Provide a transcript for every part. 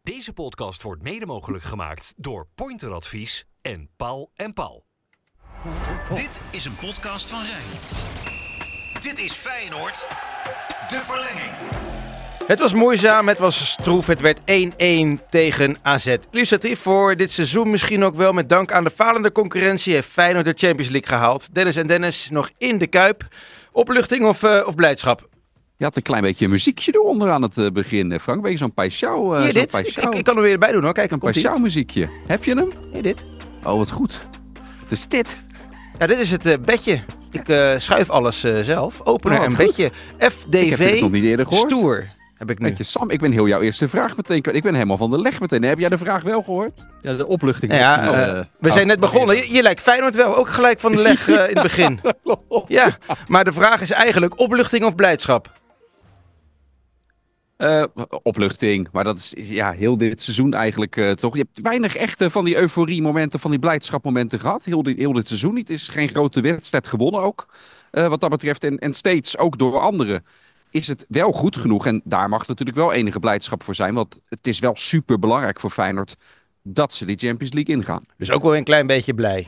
Deze podcast wordt mede mogelijk gemaakt door Pointer Advies en Paul & Paul. Dit is een podcast van Rijnmond. Dit is Feyenoord, de verlenging. Het was moeizaam, het was stroef, het werd 1-1 tegen AZ. Illustratief voor dit seizoen, misschien ook wel met dank aan de falende concurrentie, heeft Feyenoord de Champions League gehaald. Dennis en Dennis nog in de Kuip. Opluchting of blijdschap? Je had een klein beetje een muziekje eronder aan het begin, Frank. Een beetje zo'n paisjauw. Hier, dit. Ik kan er weer bij doen hoor. Kijk, een paisjauw muziekje. Heb je hem? Hier, dit. Oh, wat goed. Het is dit. Ja, dit is het bedje. Ik schuif alles zelf. Opener en goed. bedje. FDV. Ik heb dit nog niet eerder gehoord. Stoer. Heb ik nu. Weet je, Sam, ik ben heel jouw eerste vraag meteen. Ik ben helemaal van de leg meteen. Heb jij de vraag wel gehoord? Ja, de opluchting. We zijn net begonnen. Je lijkt Feyenoord wel. Ook gelijk van de leg in het begin. Ja, maar de vraag is eigenlijk opluchting of blijdschap? Opluchting, maar dat is heel dit seizoen eigenlijk toch. Je hebt weinig echte van die euforie-momenten, van die blijdschapmomenten gehad. Heel dit seizoen niet. Het is geen grote wedstrijd gewonnen ook, wat dat betreft. En steeds, ook door anderen, is het wel goed genoeg. En daar mag natuurlijk wel enige blijdschap voor zijn. Want het is wel super belangrijk voor Feyenoord dat ze die Champions League ingaan. Dus ook wel een klein beetje blij.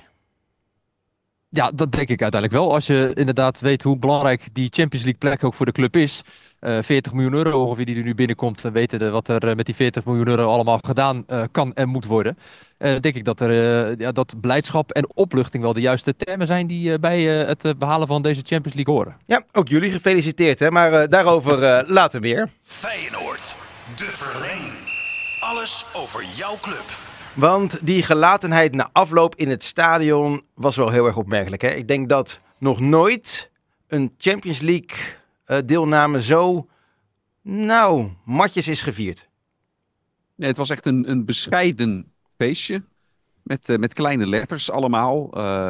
Ja, dat denk ik uiteindelijk wel. Als je inderdaad weet hoe belangrijk die Champions League plek ook voor de club is. 40 miljoen euro ongeveer die er nu binnenkomt. Dan weten we wat er met die 40 miljoen euro allemaal gedaan kan en moet worden. Denk ik dat dat blijdschap en opluchting wel de juiste termen zijn die bij het behalen van deze Champions League horen. Ja, ook jullie gefeliciteerd hè. Maar daarover later weer. Feyenoord, de verlenging. Alles over jouw club. Want die gelatenheid na afloop in het stadion was wel heel erg opmerkelijk. Hè? Ik denk dat nog nooit een Champions League deelname zo, matjes is gevierd. Nee, het was echt een bescheiden feestje. Met kleine letters allemaal.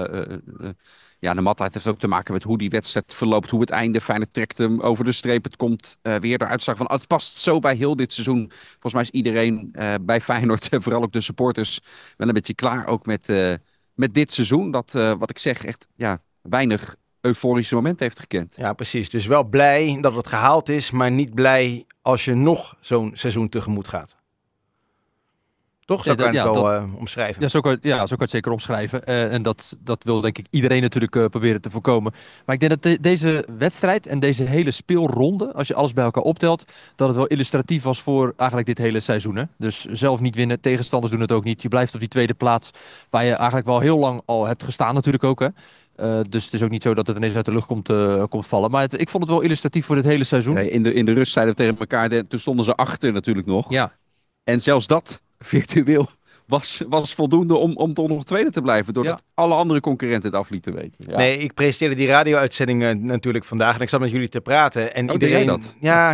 De matheid heeft ook te maken met hoe die wedstrijd verloopt. Hoe het einde, Feyenoord trekt hem over de streep. Het komt weer de uitslag van. Het past zo bij heel dit seizoen. Volgens mij is iedereen bij Feyenoord, vooral ook de supporters, wel een beetje klaar ook met dit seizoen. Dat, wat ik zeg, echt weinig euforische momenten heeft gekend. Ja, precies. Dus wel blij dat het gehaald is, maar niet blij als je nog zo'n seizoen tegemoet gaat. Toch? Zo kan je het wel omschrijven. Ja, zo kan je het zeker omschrijven. En dat wil denk ik iedereen natuurlijk proberen te voorkomen. Maar ik denk dat deze wedstrijd en deze hele speelronde, als je alles bij elkaar optelt, dat het wel illustratief was voor eigenlijk dit hele seizoen. Hè? Dus zelf niet winnen, tegenstanders doen het ook niet. Je blijft op die tweede plaats, waar je eigenlijk wel heel lang al hebt gestaan natuurlijk ook. Hè? Dus het is ook niet zo dat het ineens uit de lucht komt vallen. Maar ik vond het wel illustratief voor dit hele seizoen. Nee, in de rust zeiden we tegen elkaar, toen stonden ze achter natuurlijk nog. Ja. En zelfs dat virtueel was voldoende om toch nog tweede te blijven. Doordat alle andere concurrenten het af lieten weten. Ja. Nee, ik presenteerde die radio-uitzending natuurlijk vandaag. En ik zat met jullie te praten. En iedereen... dat? Ja,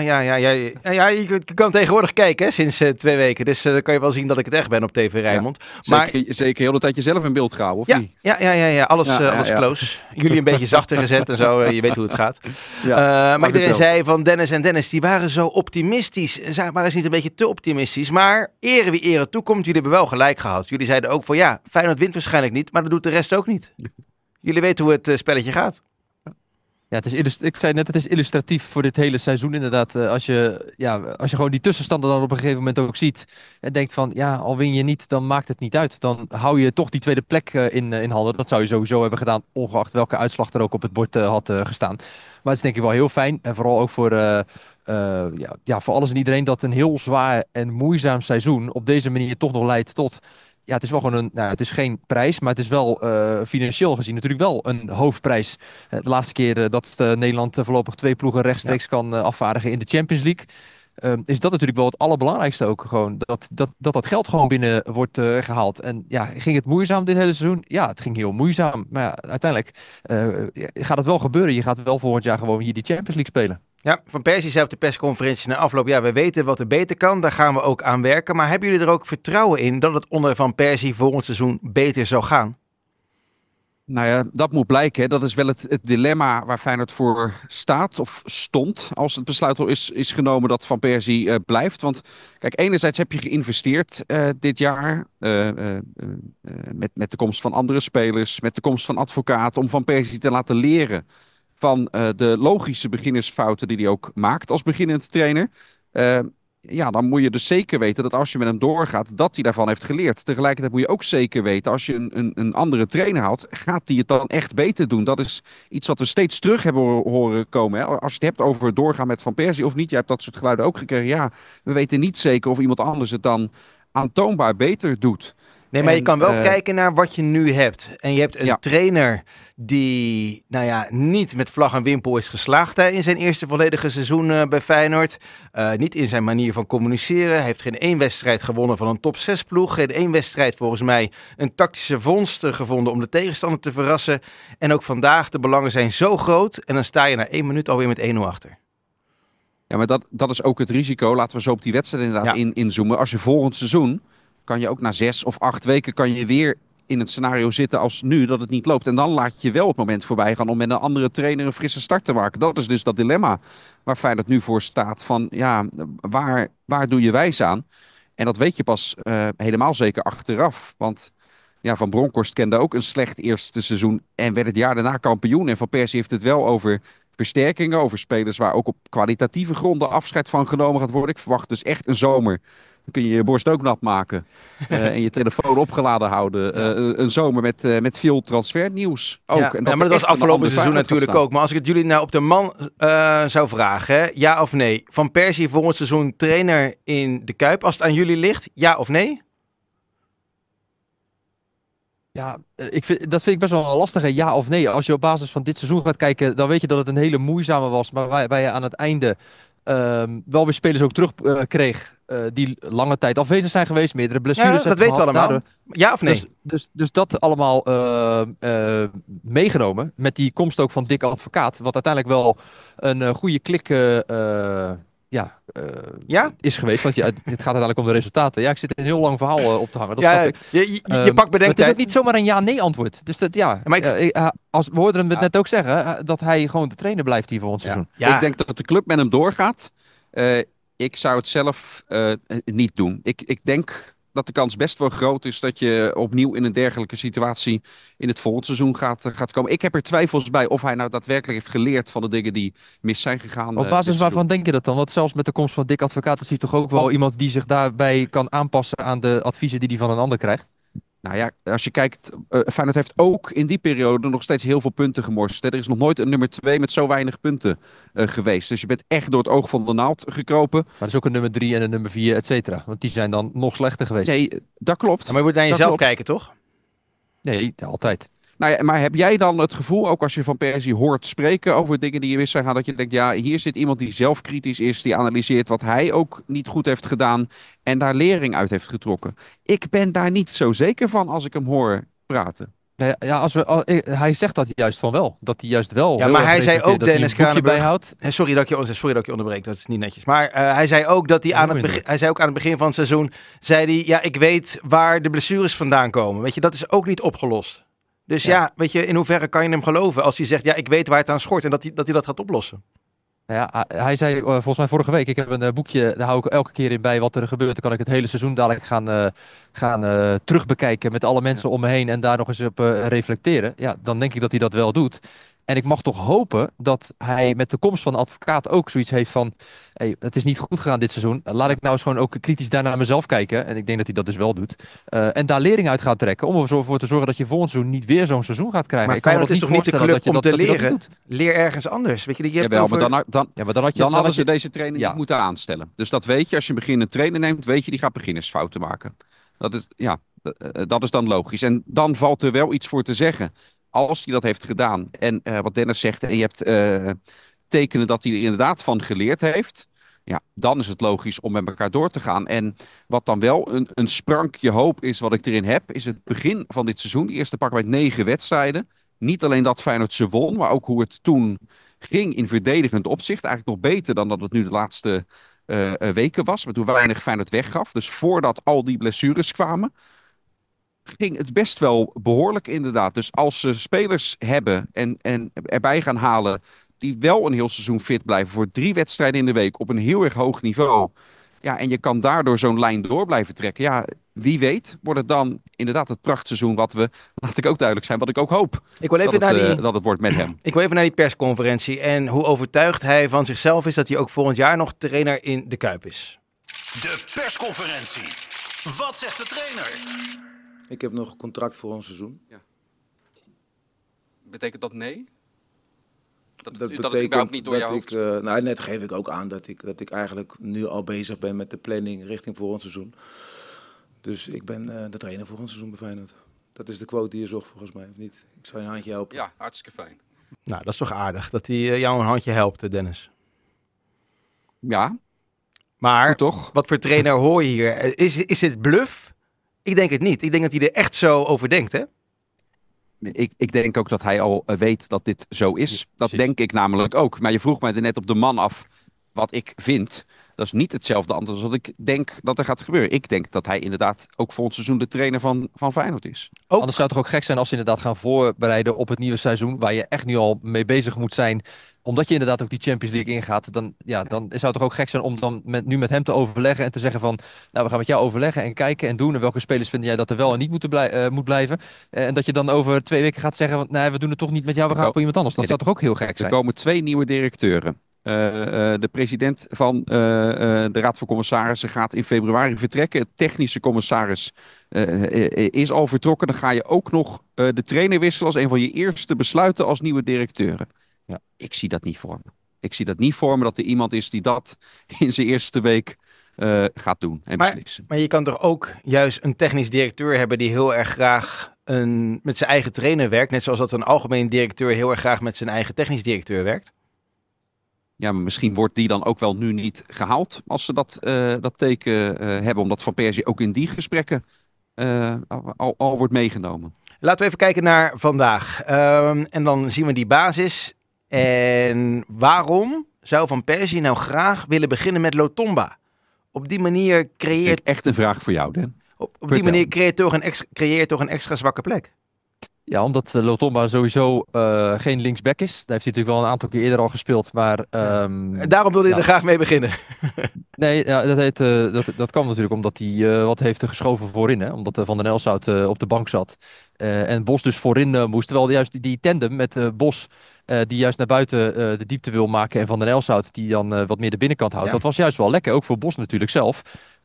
je kan tegenwoordig kijken hè, sinds 2 weken. Dus dan kan je wel zien dat ik het echt ben op TV Rijnmond. Ja. Maar... Zeker heel de tijd jezelf in beeld gehouden, of niet? Ja. Alles close. Jullie een beetje zachter gezet en zo. Je weet hoe het gaat. Maar iedereen zei van Dennis en Dennis, die waren zo optimistisch. Waren ze niet een beetje te optimistisch. Maar ere wie ere toekomt, jullie hebben wel gelijk gehad. Jullie zeiden ook van Feyenoord wint waarschijnlijk niet, maar dat doet de rest ook niet. Jullie weten hoe het spelletje gaat. Ja, ik zei net, het is illustratief voor dit hele seizoen inderdaad. Als je gewoon die tussenstanden dan op een gegeven moment ook ziet en denkt van, al win je niet, dan maakt het niet uit. Dan hou je toch die tweede plek in handen. Dat zou je sowieso hebben gedaan, ongeacht welke uitslag er ook op het bord had gestaan. Maar het is denk ik wel heel fijn. En vooral ook voor alles en iedereen dat een heel zwaar en moeizaam seizoen op deze manier toch nog leidt tot... Ja, het is wel gewoon het is geen prijs, maar het is wel financieel gezien natuurlijk wel een hoofdprijs. De laatste keer dat Nederland voorlopig 2 ploegen rechtstreeks kan afvaardigen in de Champions League. Is dat natuurlijk wel het allerbelangrijkste ook. Gewoon dat geld gewoon binnen wordt gehaald. En ging het moeizaam dit hele seizoen? Ja, het ging heel moeizaam. Maar uiteindelijk gaat het wel gebeuren. Je gaat wel volgend jaar gewoon hier die Champions League spelen. Ja, Van Persie zei op de persconferentie na afloop, we weten wat er beter kan, daar gaan we ook aan werken. Maar hebben jullie er ook vertrouwen in dat het onder Van Persie volgend seizoen beter zou gaan? Nou ja, dat moet blijken. Hè. Dat is wel het dilemma waar Feyenoord voor staat of stond. Als het besluit al is genomen dat Van Persie blijft. Want kijk, enerzijds heb je geïnvesteerd dit jaar. Met de komst van andere spelers. Met de komst van advocaten. Om Van Persie te laten leren van de logische beginnersfouten die hij ook maakt als beginnend trainer. ja, dan moet je dus zeker weten dat als je met hem doorgaat, dat hij daarvan heeft geleerd. Tegelijkertijd moet je ook zeker weten, als je een andere trainer haalt, gaat hij het dan echt beter doen? Dat is iets wat we steeds terug hebben horen komen. Hè? Als je het hebt over doorgaan met Van Persie of niet, jij hebt dat soort geluiden ook gekregen. Ja, we weten niet zeker of iemand anders het dan aantoonbaar beter doet. Nee, maar je kan wel kijken naar wat je nu hebt. En je hebt een trainer die, niet met vlag en wimpel is geslaagd in zijn eerste volledige seizoen bij Feyenoord. Niet in zijn manier van communiceren. Hij heeft geen 1 wedstrijd gewonnen van een top 6 ploeg. Geen 1 wedstrijd volgens mij een tactische vondst gevonden om de tegenstander te verrassen. En ook vandaag, de belangen zijn zo groot. En dan sta je na 1 minuut alweer met 1-0 achter. Ja, maar dat is ook het risico. Laten we zo op die wedstrijd inderdaad inzoomen. Als je volgend seizoen, kan je ook na 6 of 8 weken kan je weer in het scenario zitten als nu, dat het niet loopt. En dan laat je wel het moment voorbij gaan om met een andere trainer een frisse start te maken. Dat is dus dat dilemma waar Feyenoord nu voor staat. Van ja, waar doe je wijs aan? En dat weet je pas helemaal zeker achteraf. Want ja, Van Bronckhorst kende ook een slecht eerste seizoen en werd het jaar daarna kampioen. En Van Persie heeft het wel over versterkingen, over spelers waar ook op kwalitatieve gronden afscheid van genomen gaat worden. Ik verwacht dus echt een zomer. Dan kun je je borst ook nat maken en je telefoon opgeladen houden. Een zomer met veel transfernieuws ook. Ja, en maar dat was afgelopen seizoen natuurlijk ook. Maar als ik het jullie nou op de man zou vragen, ja of nee? Van Persie volgend seizoen trainer in de Kuip, als het aan jullie ligt, ja of nee? Ja, dat vind ik best wel een lastige ja of nee. Als je op basis van dit seizoen gaat kijken, dan weet je dat het een hele moeizame was. Maar waar je aan het einde wel weer spelers ook terug kreeg die lange tijd afwezig zijn geweest. Meerdere blessures. Ja, dat weten we allemaal. Daardoor, ja of nee? Dus dat allemaal meegenomen. Met die komst ook van Dick Advocaat. Wat uiteindelijk wel een goede klik is geweest. Want het gaat uiteindelijk om de resultaten. Ja, ik zit een heel lang verhaal op te hangen. Dat snap ik. Je pakt bedenktijd. Het is ook niet zomaar een ja-nee antwoord. Dus dat we hoorden hem net ook zeggen dat hij gewoon de trainer blijft hier voor ons seizoen. Ja. Ik denk dat de club met hem doorgaat. Ik zou het zelf niet doen. Ik denk dat de kans best wel groot is dat je opnieuw in een dergelijke situatie in het volgende seizoen gaat komen. Ik heb er twijfels bij of hij nou daadwerkelijk heeft geleerd van de dingen die mis zijn gegaan. Op basis waarvan denk je dat dan? Want zelfs met de komst van Dick Advocaat is hij toch ook wel iemand die zich daarbij kan aanpassen aan de adviezen die hij van een ander krijgt? Nou ja, als je kijkt, Feyenoord heeft ook in die periode nog steeds heel veel punten gemorst. Er is nog nooit een nummer 2 met zo weinig punten geweest. Dus je bent echt door het oog van de naald gekropen. Maar er is ook een nummer 3 en een nummer 4, et cetera. Want die zijn dan nog slechter geweest. Nee, dat klopt. Maar je moet naar jezelf kijken, toch? Nee, altijd. Nou ja, maar heb jij dan het gevoel, ook als je Van Persie hoort spreken over dingen die je mis zijn gaan, dat je denkt, ja, hier zit iemand die zelfkritisch is, die analyseert wat hij ook niet goed heeft gedaan en daar lering uit heeft getrokken. Ik ben daar niet zo zeker van als ik hem hoor praten. Ja, hij zegt dat juist van wel. Dat hij juist wel. Ja, maar hij zei ook, Dennis Kranenburg, bijhoudt. Sorry dat ik je onderbreek, dat is niet netjes. Maar hij zei ook dat hij aan het begin van het seizoen, zei hij, ja, ik weet waar de blessures vandaan komen. Weet je, dat is ook niet opgelost. Dus weet je, in hoeverre kan je hem geloven als hij zegt, ja, ik weet waar het aan schort en dat hij dat gaat oplossen? Nou ja, hij zei volgens mij vorige week, ik heb een boekje, daar hou ik elke keer in bij wat er gebeurt. Dan kan ik het hele seizoen dadelijk gaan terugbekijken met alle mensen om me heen en daar nog eens op reflecteren. Ja, dan denk ik dat hij dat wel doet. En ik mag toch hopen dat hij met de komst van de Advocaat ook zoiets heeft van, hey, het is niet goed gegaan dit seizoen. Laat ik nou eens gewoon ook kritisch daar naar mezelf kijken. En ik denk dat hij dat dus wel doet. En daar lering uit gaat trekken om ervoor te zorgen dat je volgend seizoen niet weer zo'n seizoen gaat krijgen. Maar Feyenoord is toch niet de club om te leren? Leer ergens anders. Weet je, Jawel, maar dan hadden ze deze trainer niet moeten aanstellen. Dus dat weet je, als je een beginnende trainer neemt, weet je, die gaat beginnersfouten maken. Dat is dan logisch. En dan valt er wel iets voor te zeggen. Als hij dat heeft gedaan en wat Dennis zegt en je hebt tekenen dat hij er inderdaad van geleerd heeft, ja, dan is het logisch om met elkaar door te gaan. En wat dan wel een sprankje hoop is wat ik erin heb, is het begin van dit seizoen. De eerste pakken wij 9 wedstrijden. Niet alleen dat Feyenoord ze won, maar ook hoe het toen ging in verdedigend opzicht. Eigenlijk nog beter dan dat het nu de laatste weken was, maar toen weinig Feyenoord weggaf. Dus voordat al die blessures kwamen, ging het best wel behoorlijk inderdaad. Dus als ze spelers hebben en erbij gaan halen die wel een heel seizoen fit blijven voor 3 wedstrijden in de week op een heel erg hoog niveau. Ja, en je kan daardoor zo'n lijn door blijven trekken. Ja, wie weet wordt het dan inderdaad het prachtseizoen wat we, laat ik ook duidelijk zijn, wat ik ook hoop dat het wordt met hem. Ik wil even naar die persconferentie en hoe overtuigd hij van zichzelf is dat hij ook volgend jaar nog trainer in de Kuip is. De persconferentie. Wat zegt de trainer? Ik heb nog een contract voor ons seizoen. Betekent dat nee? Dat betekent net geef ik ook aan dat ik eigenlijk nu al bezig ben met de planning richting volgend seizoen. Dus ik ben de trainer volgend seizoen bij Feyenoord. Dat is de quote die je zocht volgens mij, of niet? Ik zou je een handje helpen. Ja, hartstikke fijn. Nou, dat is toch aardig dat hij jou een handje helpt, Dennis. Ja. Maar toch? Wat voor trainer hoor je hier? Is het bluff? Ik denk het niet. Ik denk dat hij er echt zo over denkt, hè? Ik denk ook dat hij al weet dat dit zo is. Ja, dat denk ik namelijk ook. Maar je vroeg mij er net op de man af wat ik vind. Dat is niet hetzelfde antwoord als wat ik denk dat er gaat gebeuren. Ik denk dat hij inderdaad ook volgend seizoen de trainer van Feyenoord is. Anders zou het toch ook gek zijn als ze inderdaad gaan voorbereiden op het nieuwe seizoen. Waar je echt nu al mee bezig moet zijn. Omdat je inderdaad ook die Champions League ingaat. Dan zou het toch ook gek zijn om dan nu met hem te overleggen. En te zeggen van, nou we gaan met jou overleggen en kijken en doen. En welke spelers vind jij dat er wel en niet moet blijven. En dat je dan over 2 weken gaat zeggen, nee we doen het toch niet met jou. We gaan voor iemand anders. Dat zou toch ook heel gek zijn. Er komen 2 nieuwe directeuren. De president van de Raad van Commissarissen gaat in februari vertrekken. Het technische commissaris is al vertrokken. Dan ga je ook nog de trainer wisselen als een van je eerste besluiten als nieuwe directeuren. Ja, ik zie dat niet voor me. Ik zie dat niet voor me dat er iemand is die dat in zijn eerste week gaat doen en beslissen. Maar je kan toch ook juist een technisch directeur hebben die heel erg graag met zijn eigen trainer werkt. Net zoals dat een algemeen directeur heel erg graag met zijn eigen technisch directeur werkt. Ja, maar misschien wordt die dan ook wel nu niet gehaald als ze dat teken hebben. Omdat Van Persie ook in die gesprekken al wordt meegenomen. Laten we even kijken naar vandaag. En dan zien we die basis. En waarom zou Van Persie nou graag willen beginnen met Lotomba? Op die manier creëert... Echt een vraag voor jou, Dan. Op die manier creëert toch een extra zwakke plek. Ja, omdat Lotomba sowieso geen linksback is. Daar heeft hij natuurlijk wel een aantal keer eerder al gespeeld. Maar, daarom wilde hij er graag mee beginnen. Nee, dat kwam natuurlijk omdat hij wat heeft geschoven voorin. Hè? Omdat Van den Elshout op de bank zat. En Bos dus voorin moest. Terwijl juist die tandem met Bos, die juist naar buiten de diepte wil maken. En Van den Elshout die dan wat meer de binnenkant houdt. Ja. Dat was juist wel lekker. Ook voor Bos natuurlijk zelf.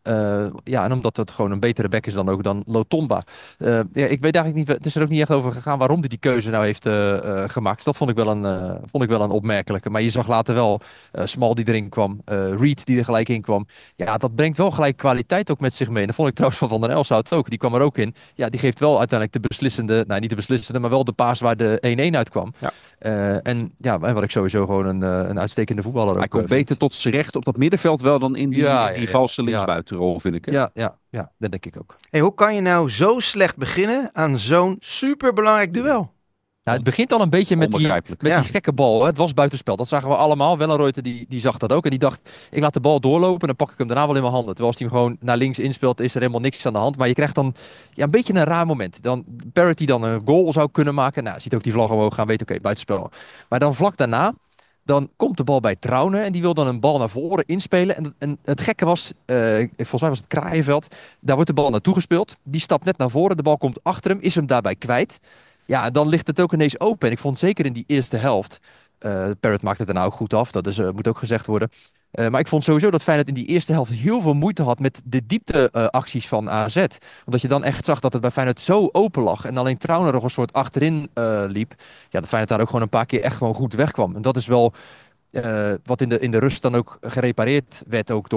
En omdat het gewoon een betere back is dan Lotomba. Ik weet eigenlijk niet, het is er ook niet echt over gegaan waarom hij die keuze nou heeft gemaakt. Dat vond ik wel een opmerkelijke. Maar je zag later wel Smal die erin kwam, Reed die er gelijk in kwam. Ja, dat brengt wel gelijk kwaliteit ook met zich mee. En dat vond ik trouwens van den Elshout ook. Die kwam er ook in. Ja, die geeft wel uiteindelijk de beslissende, nou niet de beslissende, maar wel de paas waar de 1-1 uitkwam. Ja. En wat ik sowieso gewoon een uitstekende voetballer. Hij komt beter tot zijn recht op dat middenveld wel dan in die valse linksbuitenrol, vind ik. Hè? Ja, dat denk ik ook. Hey, hoe kan je nou zo slecht beginnen aan zo'n superbelangrijk duel? Nou, het begint al een beetje met die gekke bal. Hè. Het was buitenspel. Dat zagen we allemaal. Wellenreuter die zag dat ook. En die dacht, ik laat de bal doorlopen en dan pak ik hem daarna wel in mijn handen. Terwijl als hij hem gewoon naar links inspeelt, is er helemaal niks aan de hand. Maar je krijgt dan een beetje een raar moment. Dan Barrett die dan een goal zou kunnen maken. Nou, ziet ook die vlag omhoog gaan, weet oké, buitenspel. Maar dan vlak daarna, dan komt de bal bij Trauner en die wil dan een bal naar voren inspelen. En het gekke was, volgens mij was het Kraaienveld, daar wordt de bal naartoe gespeeld. Die stapt net naar voren, de bal komt achter hem, is hem daarbij kwijt. Ja, dan ligt het ook ineens open. En ik vond zeker in die eerste helft, Barrett maakt het daarna ook goed af, dat moet ook gezegd worden. Maar ik vond sowieso dat Feyenoord in die eerste helft heel veel moeite had met de diepteacties van AZ. Omdat je dan echt zag dat het bij Feyenoord zo open lag. En alleen Trauner nog een soort achterin liep. Ja, dat Feyenoord daar ook gewoon een paar keer echt gewoon goed wegkwam. En dat is wel wat in de rust dan ook gerepareerd werd ook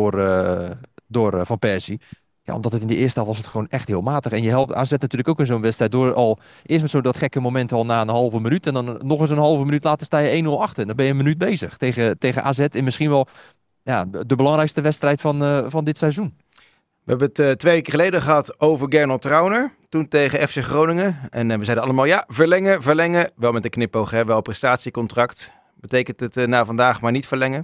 door Van Persie. Ja, omdat het in de eerste helft was het gewoon echt heel matig. En je helpt AZ natuurlijk ook in zo'n wedstrijd door al eerst met dat gekke moment al na een halve minuut. En dan nog eens een halve minuut later sta je 1-0 achter. En dan ben je een minuut bezig tegen AZ in misschien wel de belangrijkste wedstrijd van dit seizoen. We hebben het 2 weken geleden gehad over Gernot Trauner. Toen tegen FC Groningen. En we zeiden allemaal verlengen. Wel met een knipoog, wel prestatiecontract. Betekent het na vandaag maar niet verlengen?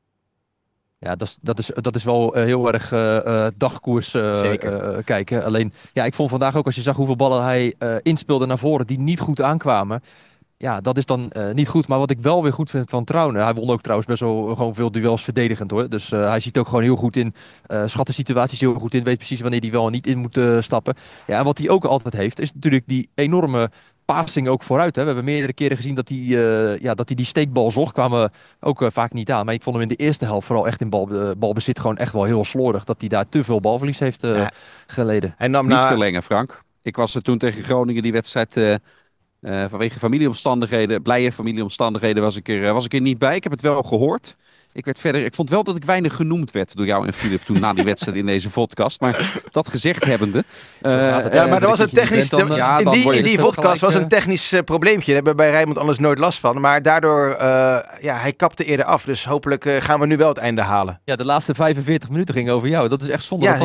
Ja, dat is wel heel erg dagkoers kijken. Alleen, ik vond vandaag ook als je zag hoeveel ballen hij inspeelde naar voren die niet goed aankwamen. Ja, dat is dan niet goed. Maar wat ik wel weer goed vind van Trauner. Hij won ook trouwens best wel gewoon veel duels verdedigend hoor. Dus hij ziet ook gewoon heel goed in. Schat de situaties heel goed in. Weet precies wanneer hij wel en niet in moet stappen. Ja, en wat hij ook altijd heeft is natuurlijk die enorme passing ook vooruit. Hè. We hebben meerdere keren gezien dat hij die steekbal zocht. Kwamen ook vaak niet aan. Maar ik vond hem in de eerste helft vooral echt in balbezit gewoon echt wel heel slordig. Dat hij daar te veel balverlies heeft geleden. Hij nam niet verlengen, Frank. Ik was er toen tegen Groningen die wedstrijd vanwege familieomstandigheden, blije familieomstandigheden, was ik er niet bij. Ik heb het wel gehoord. Ik vond wel dat ik weinig genoemd werd door jou en Filip toen na die wedstrijd in deze podcast. Maar dat gezegd hebbende. Maar er was een technisch. In die podcast was een technisch probleempje. Daar hebben we bij Rijnmond anders nooit last van. Maar daardoor, hij kapte eerder af. Dus hopelijk gaan we nu wel het einde halen. Ja, de laatste 45 minuten gingen over jou. Dat is echt zonde.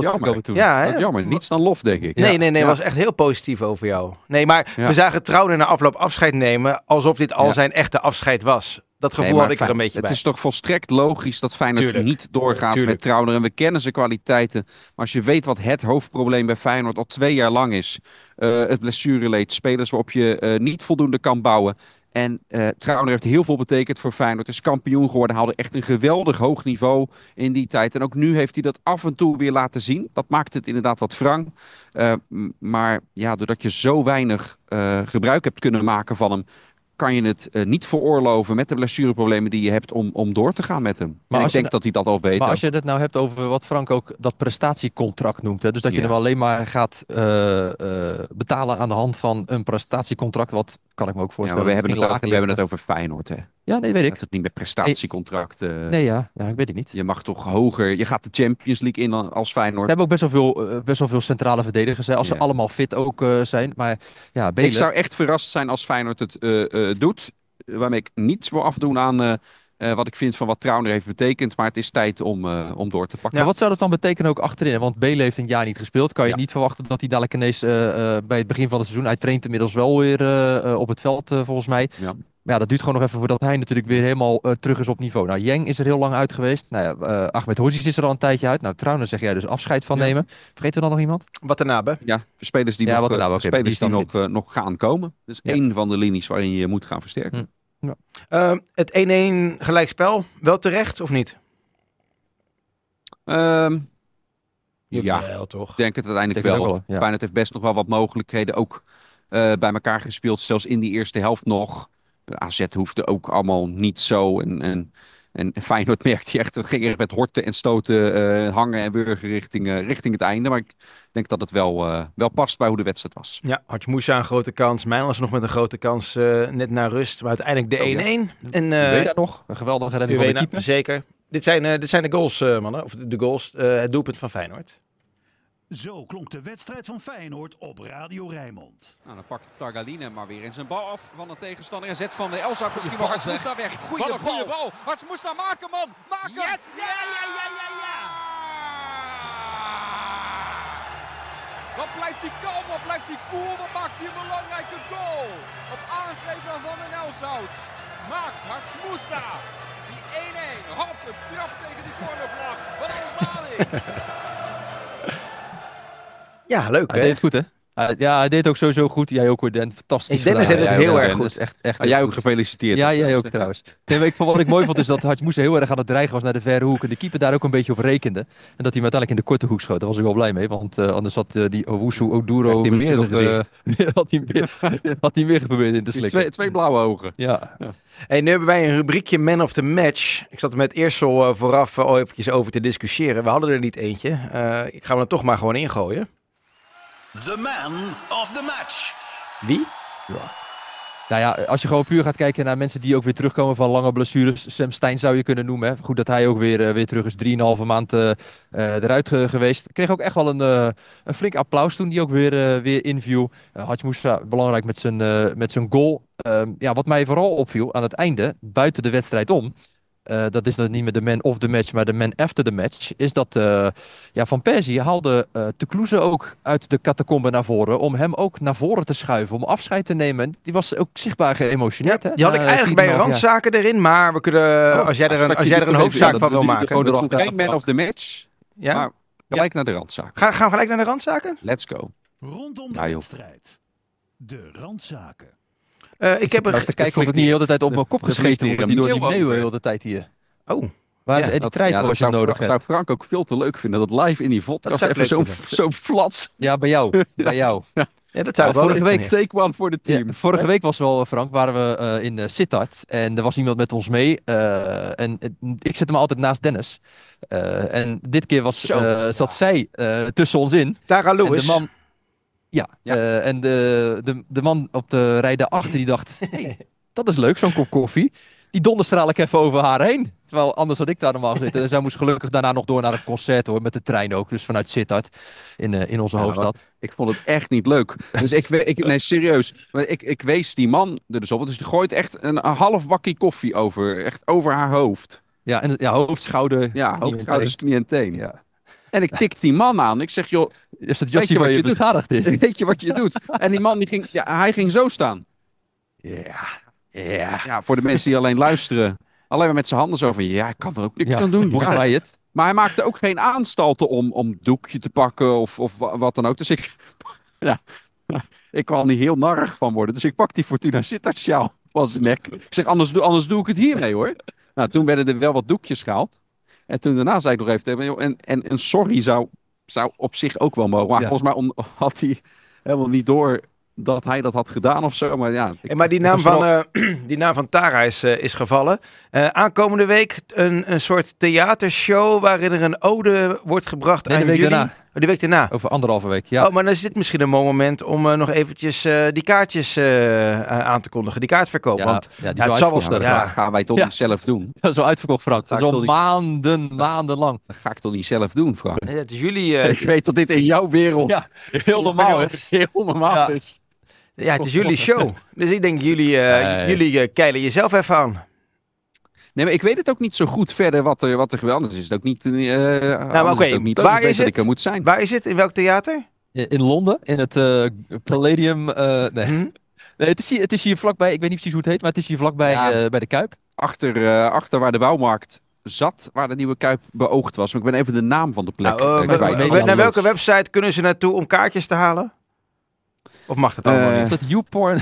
Jammer. Niets dan lof, denk ik. Nee. Het was echt heel positief over jou. Nee, maar we zagen Trauner na afloop afscheid nemen. Alsof dit al zijn echte afscheid was. Dat gevoel had ik er een beetje bij. Het is toch volstrekt logisch dat Feyenoord niet doorgaat met Trauner. En we kennen zijn kwaliteiten. Maar als je weet wat het hoofdprobleem bij Feyenoord al 2 jaar lang is. Het blessureleed. Spelers waarop je niet voldoende kan bouwen. En Trauner heeft heel veel betekend voor Feyenoord. Is kampioen geworden. Haalde echt een geweldig hoog niveau in die tijd. En ook nu heeft hij dat af en toe weer laten zien. Dat maakt het inderdaad wat wrang. Maar ja, doordat je zo weinig gebruik hebt kunnen maken van hem, kan je het niet veroorloven met de blessureproblemen die je hebt om door te gaan met hem. Maar ik denk dat hij dat al weet. Maar als je het nou hebt over wat Frank ook dat prestatiecontract noemt. Hè, dus dat je hem alleen maar gaat betalen aan de hand van een prestatiecontract. Wat kan ik me ook voorstellen. Ja, maar we hebben het over Feyenoord, hè? Ja, nee, weet ik. Dat het niet met prestatiecontract. Ja, ik weet het niet. Je mag toch hoger. Je gaat de Champions League in als Feyenoord. We hebben ook best wel veel centrale verdedigers. Hè, als ze allemaal fit ook zijn. Maar ja, Ik zou echt verrast zijn als Feyenoord het doet. Waarmee ik niets wil afdoen aan wat ik vind van wat Trauner heeft betekend. Maar het is tijd om door te pakken. Maar wat zou dat dan betekenen ook achterin? Want Bele heeft een jaar niet gespeeld. Kan je niet verwachten dat hij dadelijk ineens bij het begin van het seizoen... Hij traint inmiddels wel weer op het veld volgens mij. Ja. Maar ja, dat duurt gewoon nog even voordat hij natuurlijk weer helemaal terug is op niveau. Nou, Jeng is er heel lang uit geweest. Nou ja, Ahmed Hodzic is er al een tijdje uit. Nou, Trauner zeg jij dus afscheid van nemen. Vergeten we dan nog iemand? Watanabe. Ja, spelers die nog gaan komen. Dus één van de linies waarin je moet gaan versterken. Ja. Het 1-1 gelijkspel, wel terecht of niet? Toch? Ik denk het uiteindelijk wel. Feyenoord heeft best nog wel wat mogelijkheden ook bij elkaar gespeeld. Zelfs in die eerste helft nog. AZ hoefde ook allemaal niet zo. En Feyenoord merkte je echt, ging er met horten en stoten hangen en wurgen richting het einde. Maar ik denk dat het wel past bij hoe de wedstrijd was. Ja, Hadj Moussa een grote kans. Mijnels nog met een grote kans net naar rust. Maar uiteindelijk de 1-1. En Uweda nog, een geweldige redding van de keeper. Zeker. Dit zijn de goals, mannen. Of de goals, het doelpunt van Feyenoord. Zo klonk de wedstrijd van Feyenoord op Radio Rijnmond. Nou, dan pakt Targaline maar weer in zijn bal af van de tegenstander. En zet van de Elzak misschien wel Hadj Moussa weg. Wat een goede bal. Hadj Moussa, maak hem, man. Maak hem. Yes. Ja. Wat blijft hij kalm, wat blijft hij cool, wat maakt hij een belangrijke goal. Op aangeven van den Elshout maakt Hadj Moussa die 1-1. Hop, een trap tegen die cornervlag. Wat een ontlading. Ja, leuk hè? Hij deed het goed hè? Hij deed ook sowieso goed. Jij ook hoor, Den. Fantastisch. Dennis deed het heel erg goed. Dus echt jij ook gefeliciteerd. Ja, jij ook trouwens. Nee, wat ik mooi vond is dat Hadj Moussa heel erg aan het dreigen was naar de verre hoek. En de keeper daar ook een beetje op rekende. En dat hij hem uiteindelijk in de korte hoek schoot. Daar was ik wel blij mee. Want anders had die Owusu Oduro had hij meer geprobeerd in te slikken. Twee blauwe ogen. Ja. Hey, nu hebben wij een rubriekje Man of the Match. Ik zat er met Eersel vooraf al eventjes over te discussiëren. We hadden er niet eentje. Ik ga hem er toch maar gewoon ingooien. The man of the match. Wie? Ja. Nou ja, als je gewoon puur gaat kijken naar mensen die ook weer terugkomen van lange blessures. Sam Stein zou je kunnen noemen. Hè. Goed dat hij ook weer terug is. 3,5 maand eruit geweest. Kreeg ook echt wel een flink applaus toen hij ook weer inviel. Hadj Moussa belangrijk met zijn goal. Wat mij vooral opviel aan het einde, buiten de wedstrijd om. Dat is dan niet meer de man of the match, maar de man after the match. Is dat Van Persie haalde Te Kloeze ook uit de catacombe naar voren. Om hem ook naar voren te schuiven. Om afscheid te nemen. Die was ook zichtbaar geëmotioneerd. Ja, die had ik eigenlijk bij randzaken erin. Maar we kunnen, als jij er een hoofdzaak van wil maken. Geen man of the match. Ja? Maar gelijk naar de randzaken. Gaan we gelijk naar de randzaken? Let's go. Rondom de wedstrijd. De randzaken. Ik heb te kijken of het niet de hele tijd op mijn kop gescheten wordt. Die door die meeuwen de hele tijd hier. Oh, Waar is Eddie Treijter als je hem nodig hebt? zou Frank ook veel te leuk vinden. Dat live in die podcast even zo flats. Ja, bij jou. Bij jou. Ja, dat zou ik wel vorige week take one voor de team. Ja, vorige week was wel, Frank, waren we in Sittard. En er was iemand met ons mee. En ik zet hem altijd naast Dennis. En dit keer zat zij tussen ons in. Tara Lewis. En de man... Ja. En de man op de rij daarachter die dacht... Hey, dat is leuk, zo'n kop koffie. Die donderstraal ik even over haar heen. Terwijl anders had ik daar normaal gezeten. En zij moest gelukkig daarna nog door naar een concert hoor. Met de trein ook. Dus vanuit Sittard in onze hoofdstad. Ik vond het echt niet leuk. Dus nee, serieus. Ik wees die man er dus op. Dus die gooit echt een half bakje koffie over. Echt over haar hoofd. Ja, en hoofd, schouder. Ja, hoofd, schouders, knie en teen. Ja. En ik tik die man aan. Ik zeg, joh, is dat jasje waar je beschadigd is? Weet je wat je doet? En die man, hij ging zo staan. Ja, voor de mensen die alleen luisteren. Alleen maar met zijn handen zo van, ik kan er ook niks aan doen. Ja. Het? Maar hij maakte ook geen aanstalten om doekje te pakken of wat dan ook. Dus ik kwam niet heel narrig van worden. Dus ik pak die Fortuna Sittard sjaal van zijn nek. Ik zeg, anders doe ik het hiermee hoor. Nou, toen werden er wel wat doekjes gehaald. En toen daarna zei ik nog even, en een sorry zou op zich ook wel mogen. Maar volgens mij had hij helemaal niet door dat hij dat had gedaan of zo. Maar ja. Maar die naam van Tara is gevallen. Aankomende week een soort theatershow waarin er een ode wordt gebracht aan jullie. De week daarna. Over 1,5 week, ja. Oh, maar dan is dit misschien een mooi moment om nog eventjes die kaartjes aan te kondigen. Die kaartverkoop. Ja, want het zal wel snel. Dat gaan wij toch niet zelf doen. Ja, zo uitverkocht, Frank. Al maandenlang. Dat ga ik toch niet zelf doen, Frank? Nee, het is jullie... ik weet dat dit in jouw wereld heel normaal is. Heel normaal is. Ja, het is jullie show. Dus ik denk, jullie keilen jezelf even aan. Nee, maar ik weet het ook niet zo goed verder wat er geweldig is. Het ook niet, waar is het? Ik er moet zijn. Waar is het? In welk theater? In Londen, in het Palladium. Nee, het is hier vlakbij. Ik weet niet precies hoe het heet, maar het is hier vlakbij bij de Kuip. Achter waar de bouwmarkt zat, waar de nieuwe Kuip beoogd was. Maar ik ben even de naam van de plek. Naar welke website kunnen ze naartoe om kaartjes te halen? Of mag dat allemaal niet? Is dat YouPorn?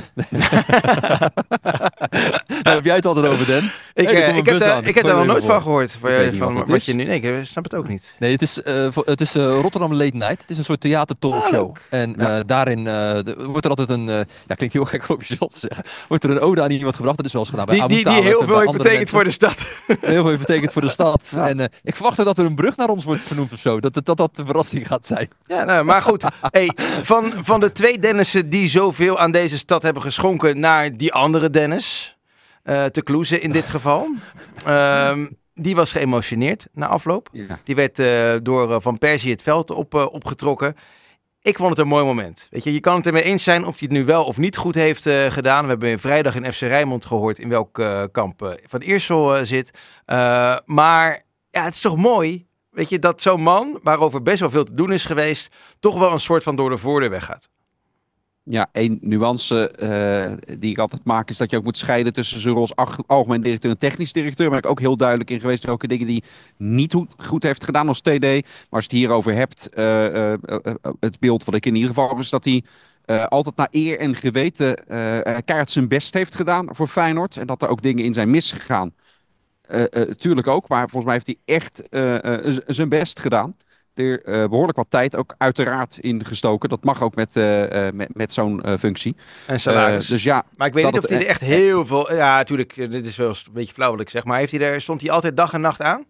Daar heb jij het altijd over, Dan. Ik heb daar nog nooit van gehoord. Van wat je nu... Nee, ik snap het ook niet. Nee, het is Rotterdam Late Night. Het is een soort theatertalkshow. En daarin wordt er altijd een... klinkt heel gek om jezelf te zeggen. Wordt er een ode aan iemand gebracht. Dat is wel eens gedaan bij Abu Talib. Die heel veel heeft betekend voor de stad. Heel veel heeft betekend voor de stad. Ja. En ik verwacht dat er een brug naar ons wordt vernoemd of zo. Dat de verrassing gaat zijn. Ja, nou, maar goed. Van de 2 Dennissen die zoveel aan deze stad hebben geschonken naar die andere Dennis, te Kloeze in dit geval. Die was geëmotioneerd na afloop. Ja. Die werd door Van Persie het veld opgetrokken. Ik vond het een mooi moment. Weet je kan het ermee eens zijn of hij het nu wel of niet goed heeft gedaan. We hebben vrijdag in FC Rijnmond gehoord in welk kamp Van Iersel zit. Maar ja, het is toch mooi, weet je, dat zo'n man, waarover best wel veel te doen is geweest, toch wel een soort van door de voordeur weggaat. Ja, één nuance die ik altijd maak is dat je ook moet scheiden tussen zijn rol als algemeen directeur en technisch directeur. Maar ik ook heel duidelijk in geweest welke dingen die niet goed heeft gedaan als TD. Maar als je het hierover hebt, het beeld wat ik in ieder geval heb is dat hij altijd naar eer en geweten keihard zijn best heeft gedaan voor Feyenoord. En dat er ook dingen in zijn misgegaan. Tuurlijk ook, maar volgens mij heeft hij echt zijn best gedaan. Er behoorlijk wat tijd ook uiteraard in gestoken. Dat mag ook met zo'n functie. En salaris. Dus ja, maar ik weet niet of hij er echt heel veel... Ja, natuurlijk, dit is wel een beetje flauw wat ik zeg. Maar stond hij altijd dag en nacht aan?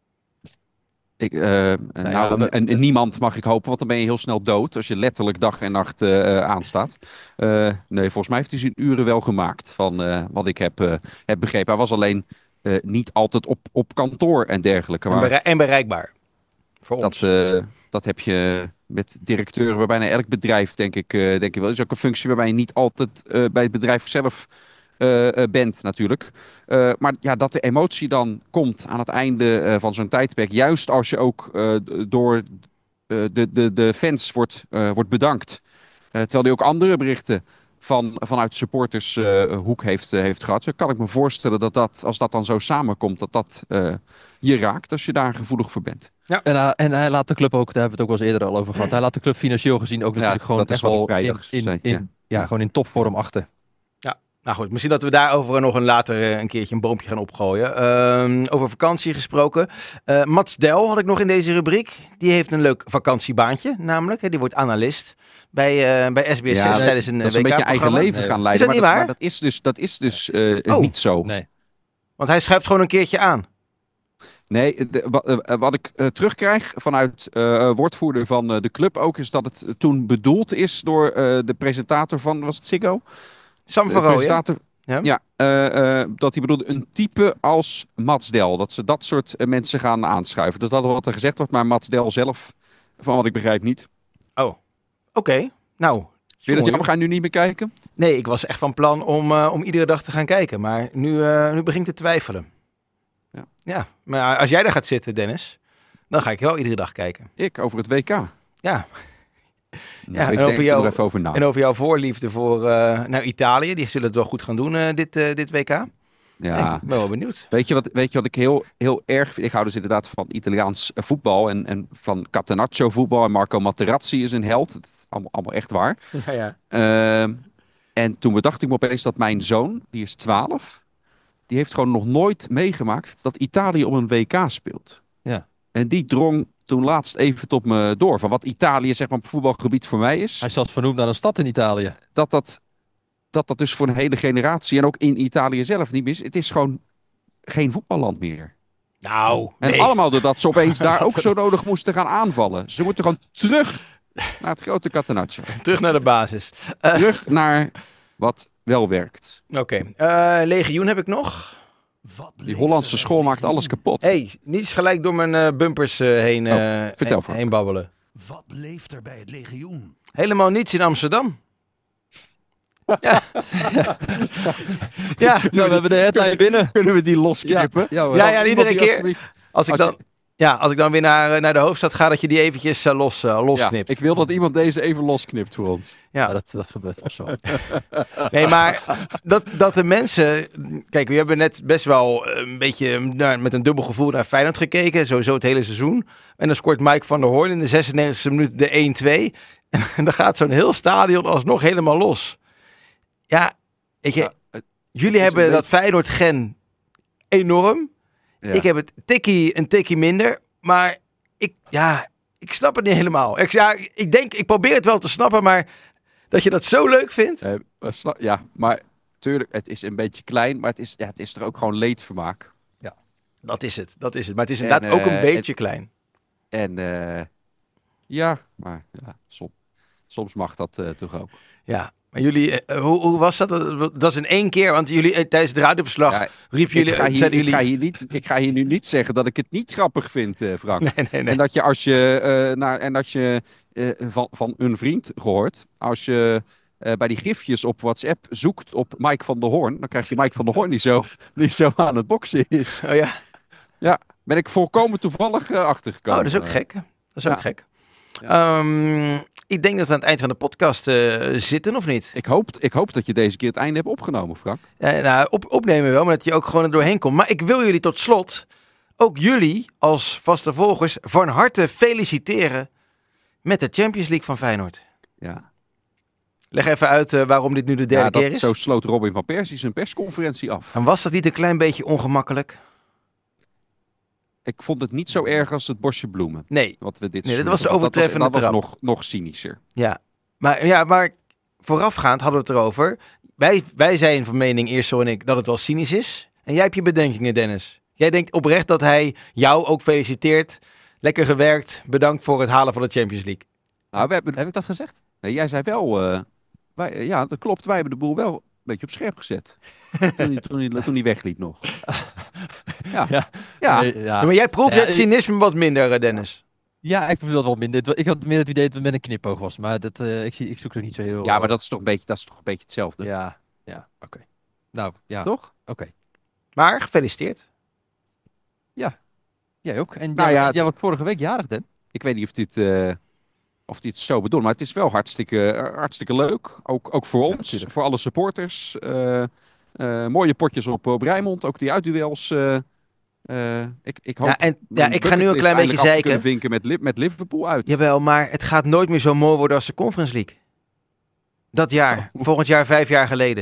En niemand mag ik hopen, want dan ben je heel snel dood. Als je letterlijk dag en nacht aanstaat. Nee, volgens mij heeft hij zijn uren wel gemaakt. Van wat ik heb begrepen. Hij was alleen niet altijd op kantoor en dergelijke. En bereikbaar. Dat heb je met directeuren bij bijna elk bedrijf, denk ik wel. Het is ook een functie waarbij je niet altijd bij het bedrijf zelf bent, natuurlijk. Maar ja, dat de emotie dan komt aan het einde van zo'n tijdperk. Juist als je ook door de fans wordt bedankt. Terwijl hij ook andere berichten vanuit supportershoek heeft gehad. Zo kan ik me voorstellen dat als dat dan zo samenkomt, dat je raakt als je daar gevoelig voor bent. Ja. En hij laat de club ook, daar hebben we het ook wel eens eerder al over gehad. Hij laat de club financieel gezien ook natuurlijk gewoon echt wel gewoon in topvorm achter. Nou goed, misschien dat we daarover nog later een keertje een boompje gaan opgooien. Over vakantie gesproken. Mats Del had ik nog in deze rubriek. Die heeft een leuk vakantiebaantje, namelijk. Die wordt analist bij SBS6 tijdens een WK-programma. Dat is een beetje eigen leven gaan leiden. Is dat niet waar? Maar dat is dus niet zo. Nee. Want hij schuift gewoon een keertje aan. Nee, wat ik terugkrijg vanuit woordvoerder van de club ook, is dat het toen bedoeld is door de presentator van, was het Ziggo? Sam van Rooyen. Dat hij bedoelde een type als Mats Del. Dat ze dat soort mensen gaan aanschuiven. Dus dat is wat er gezegd wordt, maar Mats Del zelf, van wat ik begrijp, niet. Oh, oké. Nou. Vind je dat jammer? Ga je nu niet meer kijken? Nee, ik was echt van plan om iedere dag te gaan kijken. Maar nu begin ik te twijfelen. Ja, maar als jij daar gaat zitten, Dennis, dan ga ik wel iedere dag kijken. Ik, over het WK? Ja. Nou, ik denk er even over na. En over jouw voorliefde voor Italië. Die zullen het wel goed gaan doen dit WK. Ja. Ik ben wel benieuwd. Weet je wat ik heel erg vind? Ik hou dus inderdaad van Italiaans voetbal en van Catenaccio voetbal. En Marco Materazzi is een held. Dat is allemaal echt waar. Ja. En toen bedacht ik me opeens dat mijn zoon, die is 12... Die heeft gewoon nog nooit meegemaakt dat Italië op een WK speelt. Ja. En die drong toen laatst even tot me door. Van wat Italië zeg maar op voetbalgebied voor mij is. Hij is zelfs vernoemd naar een stad in Italië. Dat dus voor een hele generatie en ook in Italië zelf niet meer is. Het is gewoon geen voetballand meer. Nou, en allemaal doordat ze opeens daar ook zo nodig moesten gaan aanvallen. Ze moeten gewoon terug naar het grote Catenaccio. Terug naar de basis. Terug naar wat wel werkt. Oké. Legioen heb ik nog. Die Hollandse school maakt alles kapot. Niet eens gelijk door mijn bumpers heen babbelen. Wat leeft er bij het Legioen? Helemaal niets in Amsterdam. Ja. Ja. Nou, we hebben de headline binnen. Kunnen we die losknippen? Ja, iedere keer. Als ik dan weer naar de hoofdstad ga, dat je die eventjes losknipt. Ja, ik wil dat iemand deze even losknipt voor ons. Ja, dat gebeurt wel zo. Nee, maar dat de mensen... Kijk, we hebben net best wel een beetje met een dubbel gevoel naar Feyenoord gekeken. Sowieso het hele seizoen. En dan scoort Mike van der Hoorn in de 96e minuut de 1-2. En dan gaat zo'n heel stadion alsnog helemaal los. Ja, jullie hebben dat Feyenoord-gen enorm. Ja. Ik heb het een tikkie minder. Maar ik snap het niet helemaal. Ik probeer het wel te snappen, maar dat je dat zo leuk vindt. Ja, maar tuurlijk, het is een beetje klein, maar het is er ook gewoon leedvermaak. Ja, dat is het. Maar het is inderdaad ook een beetje klein. En soms mag dat toch ook. Ja. Maar jullie, hoe was dat? Dat is in één keer, want jullie tijdens het radioverslag riepen jullie... Ik ga hier nu niet zeggen dat ik het niet grappig vind, Frank. Nee. En dat je als je van een vriend gehoord, als je bij die gifjes op WhatsApp zoekt op Mike van der Hoorn, dan krijg je Mike van der Hoorn die zo aan het boksen is. Oh ja? Ja, ben ik volkomen toevallig achtergekomen. Oh, dat is ook gek. Gek. Ja. Ik denk dat we aan het eind van de podcast zitten, of niet? Ik hoop dat je deze keer het einde hebt opgenomen, Frank. Opnemen wel, maar dat je ook gewoon er doorheen komt. Maar ik wil jullie tot slot, ook jullie als vaste volgers, van harte feliciteren met de Champions League van Feyenoord. Ja. Leg even uit waarom dit nu de derde keer is. Zo sloot Robin van Persie zijn persconferentie af. En was dat niet een klein beetje ongemakkelijk? Ik vond het niet zo erg als het bosje bloemen. Nee, dat was de overtreffende trap. Dat was nog cynischer. Ja, maar voorafgaand hadden we het erover. Wij zijn van mening, Eersel en ik, dat het wel cynisch is. En jij hebt je bedenkingen, Dennis. Jij denkt oprecht dat hij jou ook feliciteert. Lekker gewerkt, bedankt voor het halen van de Champions League. Nou, Heb ik dat gezegd? Nee, jij zei wel... ja, dat klopt. Wij hebben de boel wel een beetje op scherp gezet. toen hij wegliep nog. Ja. Maar jij proeft het cynisme wat minder, Dennis. Ja, ik proef dat wel minder. Ik had meer het idee dat het met een knipoog was. Maar ik zoek er niet zo heel... Ja, maar dat is toch een beetje hetzelfde. Ja, oké. Nou, ja. Toch? Oké. Maar gefeliciteerd. Ja, jij ook. En jij was vorige week jarig, Dan. Ik weet niet of dit zo bedoelt, maar het is wel hartstikke leuk. Ook voor ons, voor alle supporters. Mooie potjes op Rijnmond, ook die uitduels. Ik hoop ik ga nu een klein beetje zeiken. Kunnen vinken met Liverpool uit. Jawel, maar het gaat nooit meer zo mooi worden als de Conference League. Dat jaar, volgend jaar 5 jaar geleden.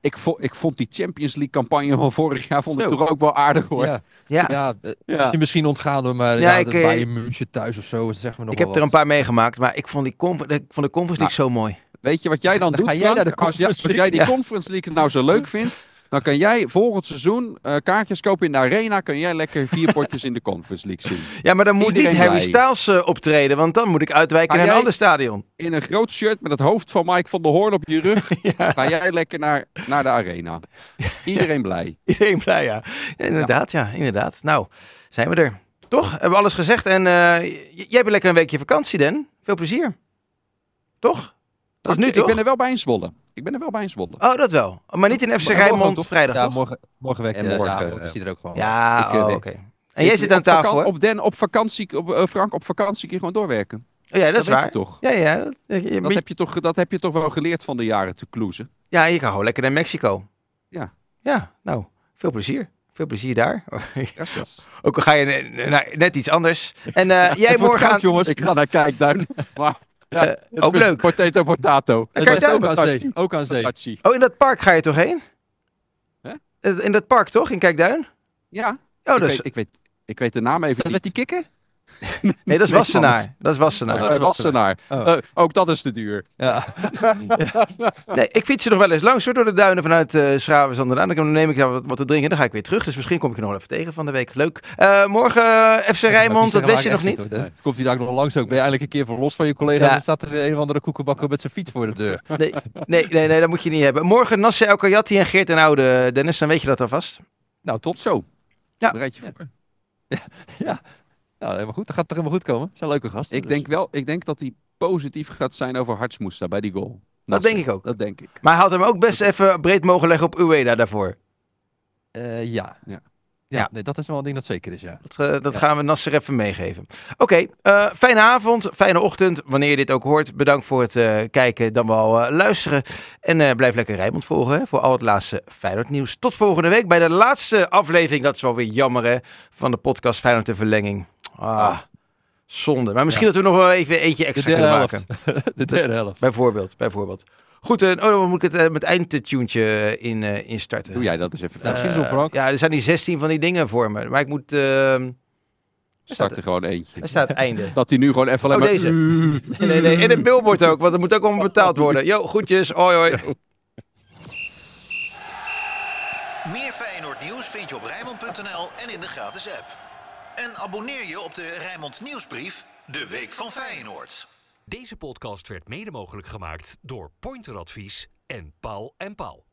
Ik vond die Champions League campagne van vorig jaar toch ook wel aardig hoor. Ja. Misschien ontgaan we, maar Bayern München thuis of zo. Zeg maar nog ik heb er een paar meegemaakt, maar ik vond de Conference League zo mooi. Weet je wat jij dan doet? Als jij die Conference League nou zo leuk vindt, dan kan jij volgend seizoen kaartjes kopen in de arena. Kun jij lekker 4 potjes in de Conference League zien. Ja, maar dan moet niet Harry Styles optreden, want dan moet ik uitwijken naar een ander stadion. In een groot shirt met het hoofd van Mike van der Hoorn op je rug, ga jij lekker naar de arena. Iedereen blij. Iedereen blij, ja. Inderdaad. Nou, zijn we er. Toch? Hebben we alles gezegd. En jij hebt lekker een weekje vakantie, Dan. Veel plezier. Toch? Dat is nu toch? Ik ben er wel bij in Zwolle. Oh, dat wel. Maar niet in FC Rijnmond vrijdag, ja, toch? Morgen week. Morgen is hij er ook gewoon. Ja, oké. En jij zit aan tafel, hoor? Op vakantie, Frank, op vakantie kun je gewoon doorwerken. Oh, ja, dat is waar. Toch? Ja. Dat heb je toch wel geleerd van de jaren te kloezen? Ja, je kan gewoon lekker naar Mexico. Ja. Ja, nou, veel plezier. Veel plezier daar. Ook al ga je net iets anders. En jij morgen koud, jongens. Ik ga naar Kijkduin. Ook leuk. Potato. Ook aan zee. Oh, in dat park ga je toch heen? In dat park toch? In Kijkduin? Ja. Oh, ik weet de naam even niet. Met die kikken? Nee, dat is Wassenaar. Ook dat is te duur. Ja. Nee, ik fiets er nog wel eens langs door de duinen vanuit Schravenzanderdaan. Dan neem ik wat te drinken. Dan ga ik weer terug. Dus misschien kom ik er nog wel even tegen van de week. Leuk. Morgen FC Rijnmond, dat wist je nog niet. Komt hij daar nog langs ook? Ben je eigenlijk een keer los van je collega's? Dan staat er weer een of andere koekenbakker met zijn fiets voor de deur. Nee, dat moet je niet hebben. Morgen Nasser El Kayati en Geert en Oude. Dennis, dan weet je dat alvast. Nou, tot zo. Ja. Bereid je voor. Ja. Nou, helemaal goed. Dat gaat toch helemaal goed komen. Dat is een leuke gast. Ik denk dat hij positief gaat zijn over Hartsmoesta bij die goal. Dat denk ik ook. Dat denk ik. Maar hij had hem ook best even breed mogen leggen op Ueda daarvoor. Ja. Nee, dat is wel een ding dat zeker is, ja. Dat gaan we Nasser even meegeven. Oké, fijne avond, fijne ochtend. Wanneer je dit ook hoort, bedankt voor het kijken, dan wel luisteren. En blijf lekker Rijnmond volgen voor al het laatste Feyenoord nieuws. Tot volgende week bij de laatste aflevering. Dat is wel weer jammer, hè, van de podcast Feyenoord de Verlenging. Zonde. Maar misschien dat we nog wel even eentje extra kunnen maken. De derde helft. Bijvoorbeeld. Goed, dan moet ik het met eindtuntje in starten. Doe jij dat eens even. Misschien zo, Frank. Ja, er zijn die 16 van die dingen voor me. Maar ik moet... Start er gewoon eentje. Er staat einde. Dat hij nu gewoon even alleen maar... deze. Nee. En het billboard ook, want het moet ook allemaal betaald worden. Jo, groetjes. Hoi. Meer Feyenoord nieuws vind je op Rijnmond.nl en in de gratis app. En abonneer je op de Rijnmond nieuwsbrief, de Week van Feyenoord. Deze podcast werd mede mogelijk gemaakt door Pointer Advies en Paul & Paul.